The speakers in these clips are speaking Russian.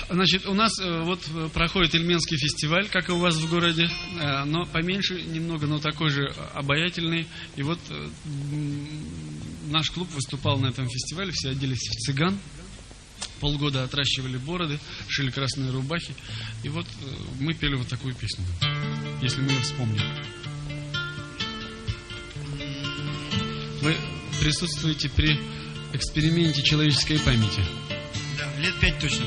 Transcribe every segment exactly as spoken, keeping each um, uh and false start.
Значит, у нас э, вот проходит Ильменский фестиваль, как и у вас в городе, э, но поменьше немного, но такой же обаятельный. И вот э, наш клуб выступал на этом фестивале, все оделись в цыган, полгода отращивали бороды, шили красные рубахи. И вот э, мы пели вот такую песню, если мы ее вспомним. Вы присутствуете при эксперименте человеческой памяти. Да, лет пять точно.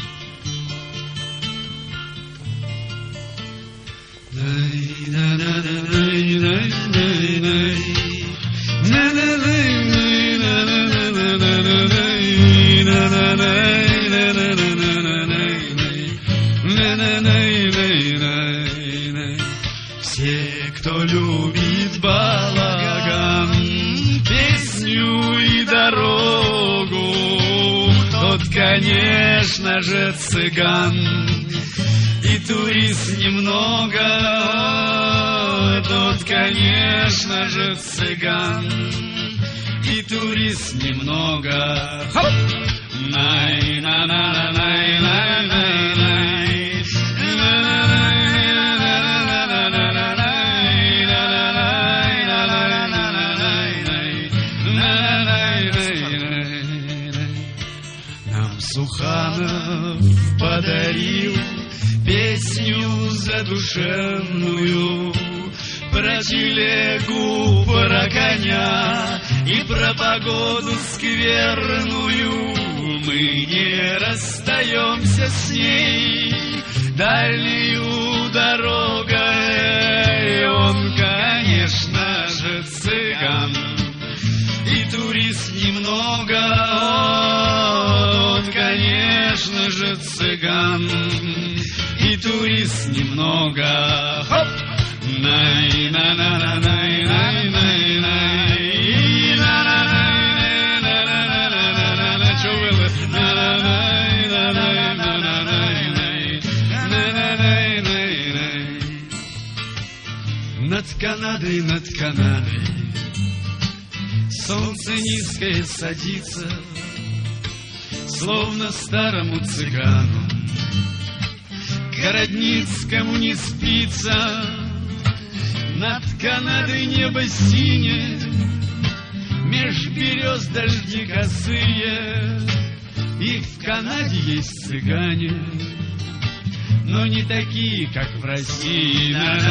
Все, кто любит балаган, песню и дорогу, тот, конечно же, цыган. И турист немного, тот, конечно же, цыган. И турист немного. Хоп! Най, на, на, на, най, най, най, най. Нам Суханов подарил песню задушевную про телегу, про коня и про погоду скверную. Мы не расстаемся с ней дальнею дорогой. Он, конечно же, цыган, и турист немного. Он, конечно же, цыган, и турист немного. Хоп! Най, на, на, на, най, най, най, най. На, на, най, на, на, на, на, на, на, на. Чё было? На, на, най, на, най, на, на, най, най. На, на, най, най, най. Над Канадой, над Канадой солнце низкое садится, словно старому цыгану Городницкому не спится. Над Канадой небо синее, меж берез дожди косые. И в Канаде есть цыгане, но не такие, как в России.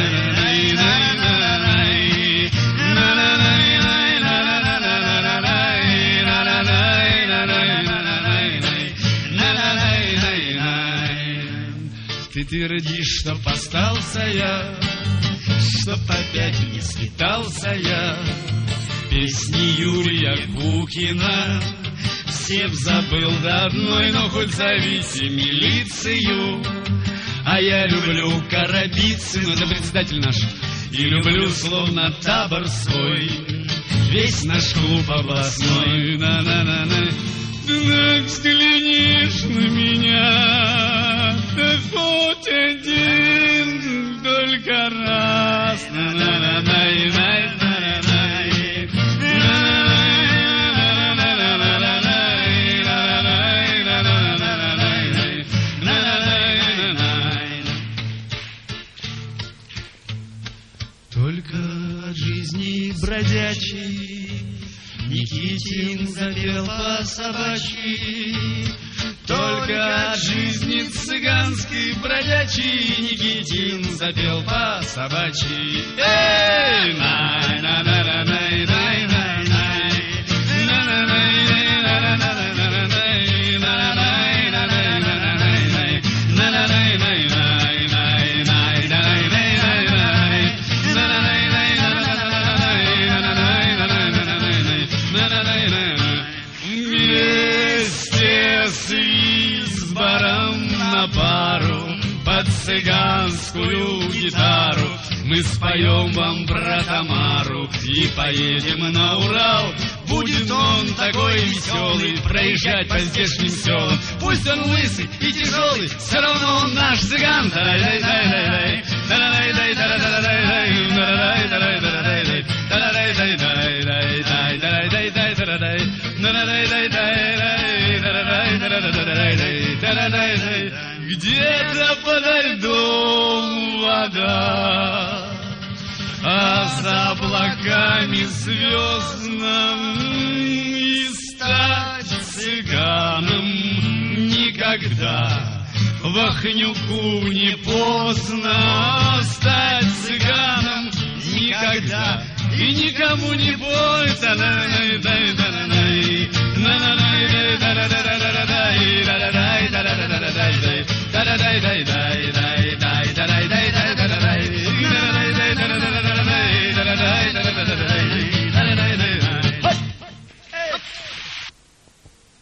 Ты твердишь, чтоб остался я, чтоб опять не скитался я. Песни Юрия Букина все б забыл до одной, но хоть зовите милицию. А я люблю Карабицын, это председатель наш, и люблю словно табор свой весь наш клуб областной. На-на-на-на. Ты взглянешь на меня, да хоть один только раз. Только от жизни бродячей Никитин запел по-собачьи. Только от жизни цыганской бродячей Никитин запел по-собачьи. Эй! Цыганскую гитару мы споем вам про Тамару и поедем на Урал. Будет он такой веселый проезжать по здешним селам. Пусть он лысый и тяжелый, все равно он наш цыган. где-то подо льдом вода, а за облаками звездным и стать цыганом никогда. Вахнюку не поздно стать цыганом никогда, и никому не бойся.